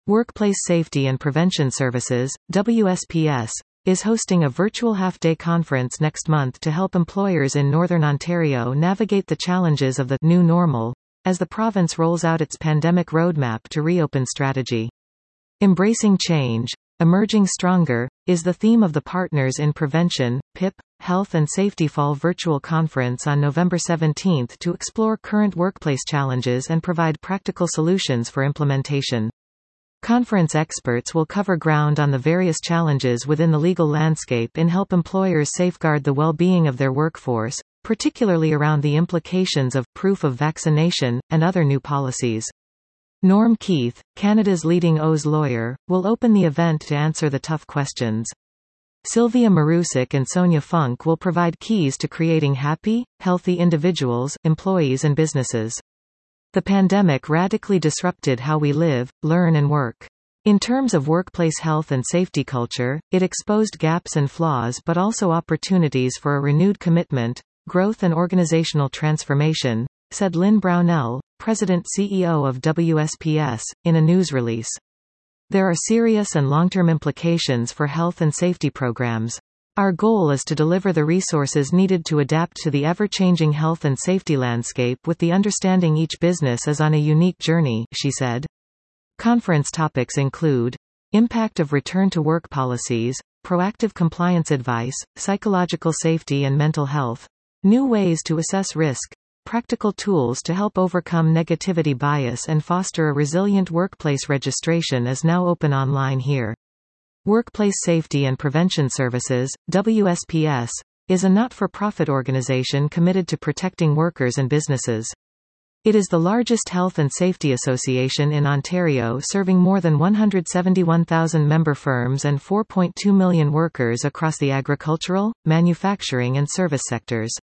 Workplace Safety and Prevention Services, WSPS, is hosting a virtual half-day conference next month to help employers in Northern Ontario navigate the challenges of the new normal, as the province rolls out its pandemic roadmap to reopen strategy. Embracing Change, Emerging Stronger, is the theme of the Partners in Prevention, PIP, Health and Safety Fall Virtual Conference on November 17 to explore current workplace challenges and provide practical solutions for implementation. Conference experts will cover ground on the various challenges within the legal landscape and help employers safeguard the well-being of their workforce, particularly around the implications of proof of vaccination and other new policies. Norm Keith, Canada's leading O's lawyer, will open the event to answer the tough questions. Sylvia Marusic and Sonia Funk will provide keys to creating happy, healthy individuals, employees and businesses. The pandemic radically disrupted how we live, learn and work. In terms of workplace health and safety culture, it exposed gaps and flaws but also opportunities for a renewed commitment, growth and organizational transformation, said Lynn Brownell, President-CEO of WSPS, in a news release. There are serious and long-term implications for health and safety programs. Our goal is to deliver the resources needed to adapt to the ever-changing health and safety landscape with the understanding each business is on a unique journey, she said. Conference topics include impact of return-to-work policies, proactive compliance advice, psychological safety and mental health, new ways to assess risk, practical tools to help overcome negativity bias and foster a resilient workplace. Registration is now open online here. Workplace Safety and Prevention Services, WSPS, is a not-for-profit organization committed to protecting workers and businesses. It is the largest health and safety association in Ontario, serving more than 171,000 member firms and 4.2 million workers across the agricultural, manufacturing and service sectors.